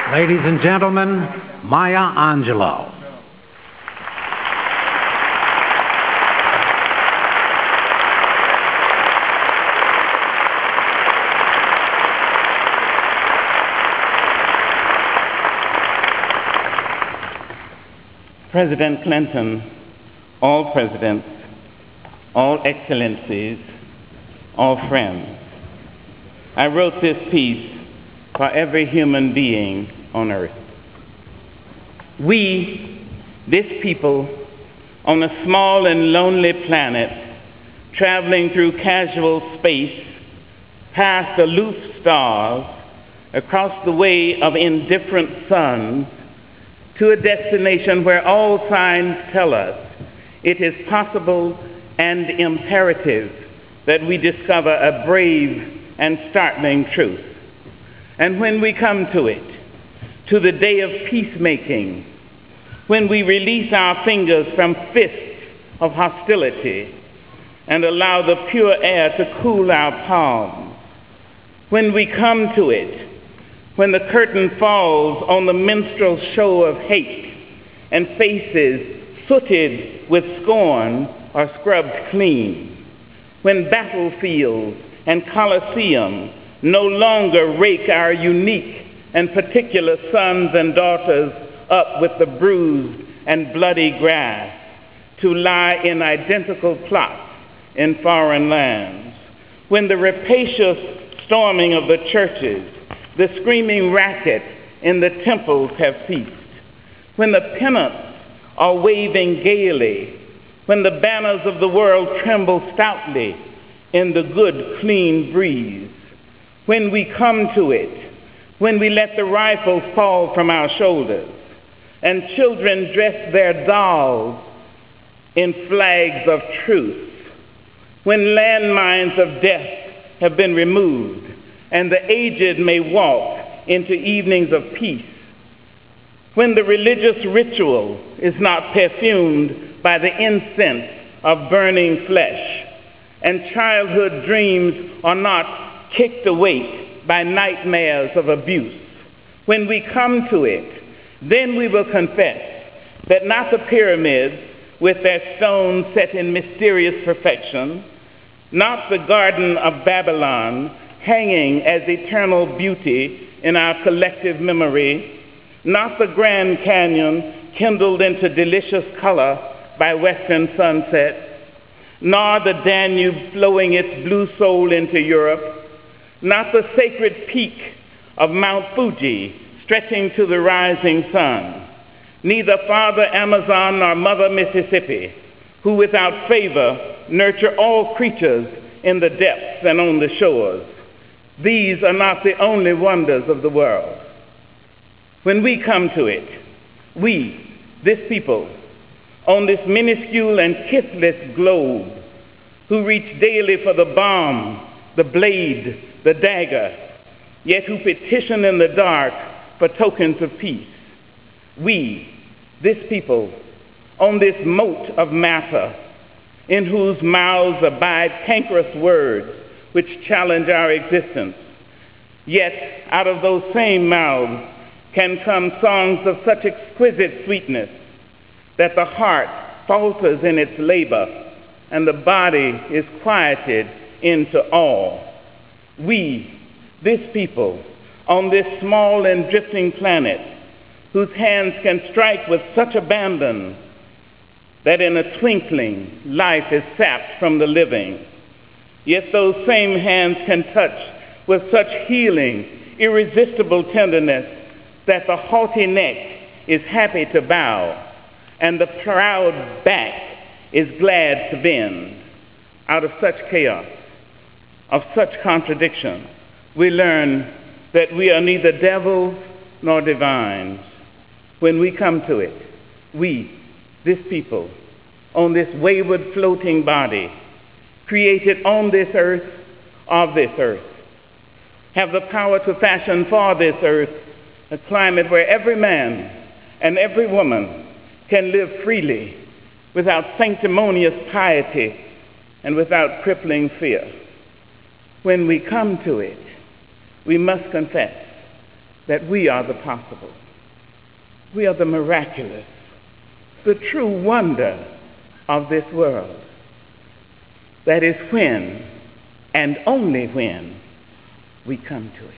Ladies and gentlemen, Maya Angelou. President Clinton, all presidents, all excellencies, all friends, I wrote this piece for every human being on earth. We, this people, on a small and lonely planet, traveling through casual space, past aloof stars, across the way of indifferent suns, to a destination where all signs tell us it is possible and imperative that we discover a brave and startling truth. And when we come to it, to the day of peacemaking, when we release our fingers from fists of hostility and allow the pure air to cool our palms, when we come to it, when the curtain falls on the minstrel show of hate and faces sooted with scorn are scrubbed clean, when battlefields and coliseums no longer rake our unique and particular sons and daughters up with the bruised and bloody grass to lie in identical plots in foreign lands, when the rapacious storming of the churches, the screaming racket in the temples have ceased, when the pennants are waving gaily, when the banners of the world tremble stoutly in the good, clean breeze, when we come to it, when we let the rifles fall from our shoulders and children dress their dolls in flags of truce, when landmines of death have been removed and the aged may walk into evenings of peace, when the religious ritual is not perfumed by the incense of burning flesh, and childhood dreams are not kicked awake by nightmares of abuse, when we come to it, then we will confess that not the pyramids with their stones set in mysterious perfection, not the Garden of Babylon hanging as eternal beauty in our collective memory, not the Grand Canyon kindled into delicious color by western sunsets, nor the Danube flowing its blue soul into Europe, not the sacred peak of Mount Fuji stretching to the rising sun, neither Father Amazon nor Mother Mississippi, who without favor nurture all creatures in the depths and on the shores. These are not the only wonders of the world. When we come to it, we, this people, on this minuscule and kissless globe, who reach daily for the bomb, the blade, the dagger, yet who petition in the dark for tokens of peace. We, this people, on this moat of matter, in whose mouths abide cankerous words which challenge our existence, yet out of those same mouths can come songs of such exquisite sweetness that the heart falters in its labor and the body is quieted into awe. We, this people, on this small and drifting planet, whose hands can strike with such abandon that in a twinkling life is sapped from the living, yet those same hands can touch with such healing, irresistible tenderness that the haughty neck is happy to bow and the proud back is glad to bend. Out of such chaos, of such contradiction, we learn that we are neither devils nor divines. When we come to it, we, this people, on this wayward floating body, created on this earth, of this earth, have the power to fashion for this earth a climate where every man and every woman can live freely without sanctimonious piety and without crippling fear. When we come to it, we must confess that we are the possible. We are the miraculous, the true wonder of this world. That is when, and only when, we come to it.